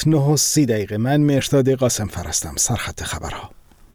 وقت 9:30. من مهرداد قاسمفر هستم. سرخط خبرها.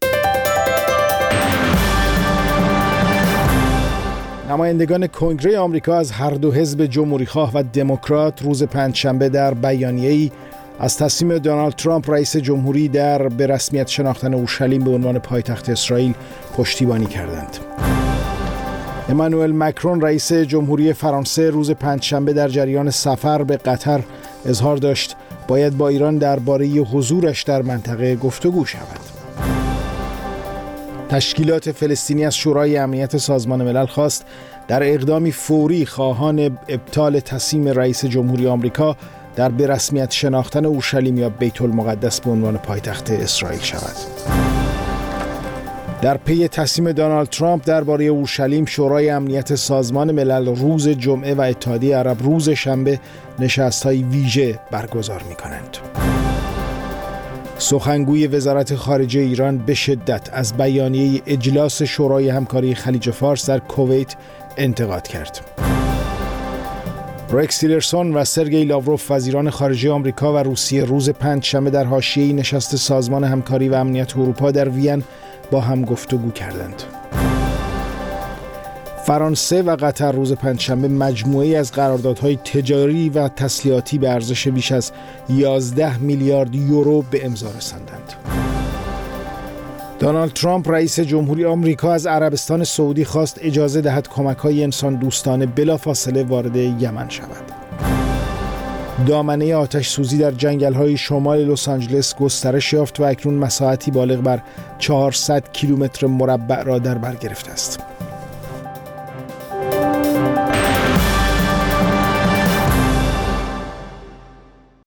نمایندگان کنگره آمریکا از هر دو حزب جمهوریخواه و دموکرات روز پنجشنبه در بیانیه‌ای از تصمیم دونالد ترامپ رئیس جمهوری در به رسمیت شناختن اورشلیم به عنوان پایتخت اسرائیل پشتیبانی کردند. امانوئل مکرون رئیس جمهوری فرانسه روز پنجشنبه در جریان سفر به قطر اظهار داشت باید با ایران درباره حضورش در منطقه گفتگو شود. تشکیلات فلسطینی از شورای امنیت سازمان ملل خواست در اقدامی فوری خواهان ابطال تصمیم رئیس جمهوری آمریکا در به رسمیت شناختن اورشلیم یا بیت المقدس به عنوان پایتخت اسرائیل شود. در پی تصمیم دونالد ترامپ درباره اورشلیم، شورای امنیت سازمان ملل روز جمعه و اتحادیه عرب روز شنبه نشست‌های ویژه برگزار می‌کنند. سخنگوی وزارت خارجه ایران به شدت از بیانیه اجلاس شورای همکاری خلیج فارس در کویت انتقاد کرد. رکس تیلرسون و سرگئی لاوروف وزیران خارجه آمریکا و روسیه روز پنجشنبه در حاشیه نشست سازمان همکاری و امنیت اروپا در وین با هم گفتگو کردند. فرانسه و قطر روز پنجشنبه مجموعه‌ای از قراردادهای تجاری و تسلیحاتی به ارزش بیش از 11 میلیارد یورو به امضا رساندند. دونالد ترامپ رئیس جمهوری آمریکا از عربستان سعودی خواست اجازه دهد کمک‌های انسان دوستانه بلافاصله وارد یمن شود. دامنه آتش سوزی در جنگل‌های شمال لس آنجلس گسترش یافت و اکنون مساحتی بالغ بر 400 کیلومتر مربع را در بر گرفته است.